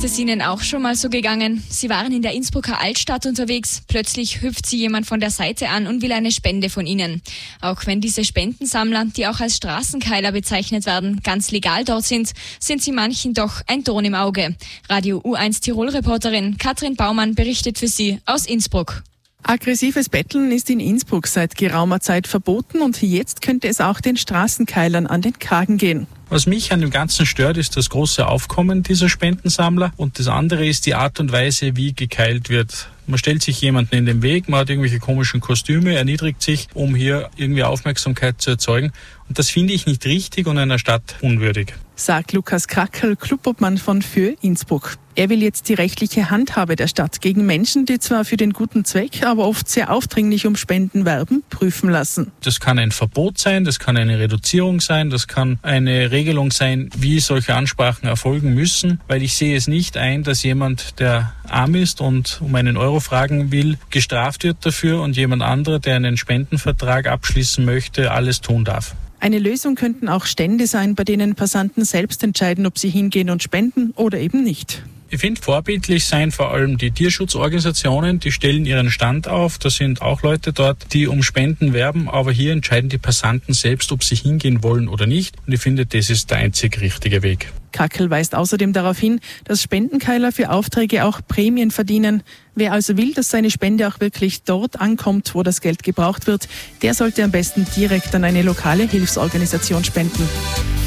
Ist es Ihnen auch schon mal so gegangen? Sie waren in der Innsbrucker Altstadt unterwegs. Plötzlich hüpft Sie jemand von der Seite an und will eine Spende von Ihnen. Auch wenn diese Spendensammler, die auch als Straßenkeiler bezeichnet werden, ganz legal dort sind sie manchen doch ein Dorn im Auge. Radio U1 Tirol-Reporterin Katrin Baumann berichtet für Sie aus Innsbruck. Aggressives Betteln ist in Innsbruck seit geraumer Zeit verboten und jetzt könnte es auch den Straßenkeilern an den Kragen gehen. Was mich an dem Ganzen stört, ist das große Aufkommen dieser Spendensammler und das andere ist die Art und Weise, wie gekeilt wird. Man stellt sich jemanden in den Weg, man hat irgendwelche komischen Kostüme, erniedrigt sich, um hier irgendwie Aufmerksamkeit zu erzeugen. Und das finde ich nicht richtig und einer Stadt unwürdig. Sagt Lukas Krackel, Clubobmann von Für Innsbruck. Er will jetzt die rechtliche Handhabe der Stadt gegen Menschen, die zwar für den guten Zweck, aber oft sehr aufdringlich um Spenden werben, prüfen lassen. Das kann ein Verbot sein, das kann eine Reduzierung sein, das kann eine Regelung sein, wie solche Ansprachen erfolgen müssen, weil ich sehe es nicht ein, dass jemand, der arm ist und um einen Euro fragen will, gestraft wird dafür und jemand anderer, der einen Spendenvertrag abschließen möchte, alles tun darf. Eine Lösung könnten auch Stände sein, bei denen Passanten selbst entscheiden, ob sie hingehen und spenden oder eben nicht. Ich finde, vorbildlich sein vor allem die Tierschutzorganisationen, die stellen ihren Stand auf. Da sind auch Leute dort, die um Spenden werben, aber hier entscheiden die Passanten selbst, ob sie hingehen wollen oder nicht. Und ich finde, das ist der einzig richtige Weg. Krackel weist außerdem darauf hin, dass Spendenkeiler für Aufträge auch Prämien verdienen. Wer also will, dass seine Spende auch wirklich dort ankommt, wo das Geld gebraucht wird, der sollte am besten direkt an eine lokale Hilfsorganisation spenden.